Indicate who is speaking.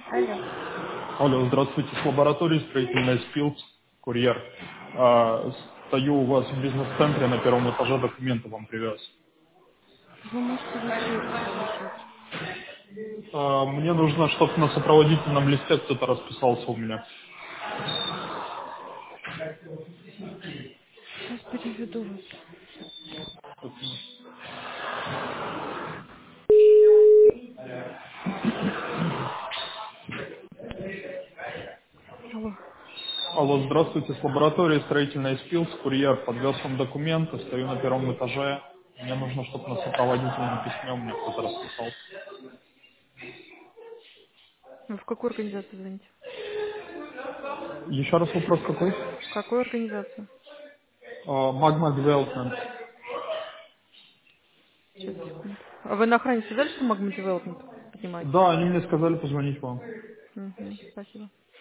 Speaker 1: Алло.
Speaker 2: Алло, здравствуйте, с лаборатории строительной Спилс, курьер. Стою у вас в бизнес-центре на первом этаже, документы вам привез.
Speaker 1: Вы можете веб-сайт послушать.
Speaker 2: Мне нужно, чтобы на сопроводительном листе кто-то расписался у меня.
Speaker 1: Сейчас переведу вас. Алло.
Speaker 2: Алло, здравствуйте, с лаборатории строительной Спилс, курьер. Подвез вам документы, стою на первом этаже. Мне нужно, чтобы на сопроводительном письме у меня кто-то расписался.
Speaker 1: Вы в какую организацию звоните?
Speaker 2: Еще раз вопрос какой?
Speaker 1: В какую организацию?
Speaker 2: Magma Development.
Speaker 1: Сейчас, секунду. А вы на охране сказали, что Magma Development поднимаете?
Speaker 2: Да, они мне сказали позвонить вам.
Speaker 1: Угу, спасибо.